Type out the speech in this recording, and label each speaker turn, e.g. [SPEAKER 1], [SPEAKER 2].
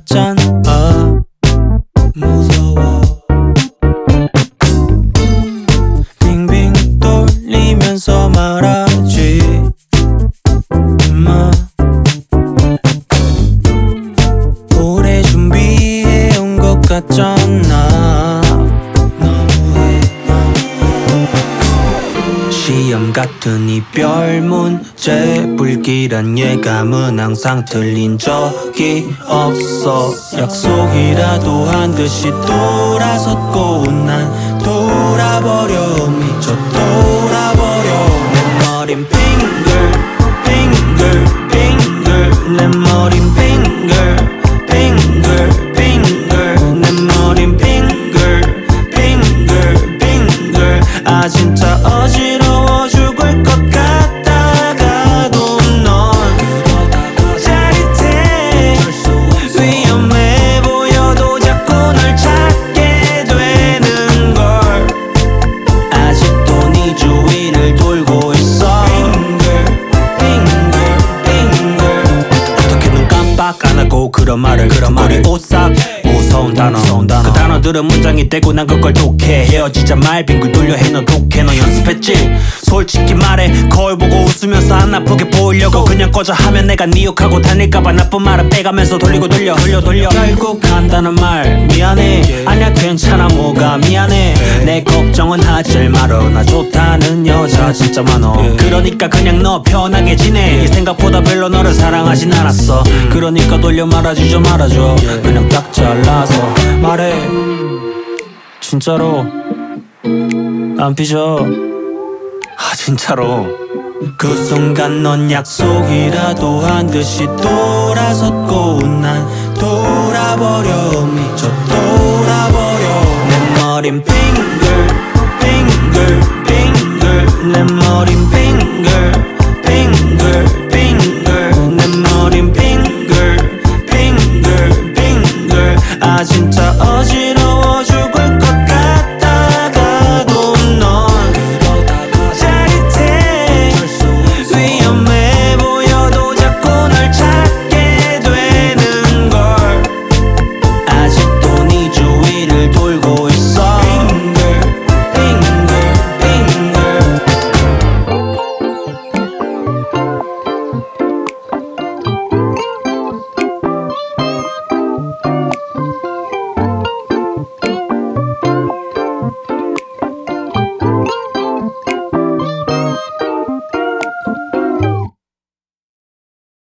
[SPEAKER 1] 같잖아. 무서워. 빙빙 돌리면서 말하지 마. 오래 준비해온 것 같잖아. 시험 같은 이별 문제 불길한 예감은 항상 틀린 적이 없어. 약속이라도 한 듯이 돌아섰고 난 돌아버려. 미쳐 돌아버려. 내 머린 빙글 빙글 빙글. 내 머린 빙글 빙글 빙글. 내 머린 빙글 빙글 빙글. 아 진짜 어지러워 죽을 것 같다가도 넌 짜릿해. 위험해 보여도 자꾸 널 찾게 되는걸. 아직도 네 주위를 돌고 있어. 빙글 빙글 빙글. 어떻게 눈 깜빡 안 하고 그런 말을. 우리 오싹 무서운 단어. 그 단어들은 문장이 되고 난 그걸 독해. 헤어지자 말 빙글 돌려 해. 너 독해. 너 연습했지? 솔직히 말해 거울 보고 웃으면서 안 아프게 보이려고 그냥 꺼져 하면 내가 네 욕하고 다닐까봐 나쁜 말은 빼가면서 돌리고 돌려 결국 한다는 말 미안해. 아니야 괜찮아 뭐가 미안해. 내 걱정은 하질 말어. 나 좋다는 여자 진짜 많어. 그러니까 그냥 너 편하게 지내. 네 생각보다 별로 너를 사랑하진 않았어. 그러니까 돌려 말아주지 좀 말아줘. 그냥 딱 잘라서 말해. 진짜로 안 삐져. 아 진짜로. 그 순간 넌 약속이라도 한 듯이 돌아섰고 난 돌아버려. 미쳐 돌아버려. 내 머린 빙글 빙글 빙글. 내 머린 빙글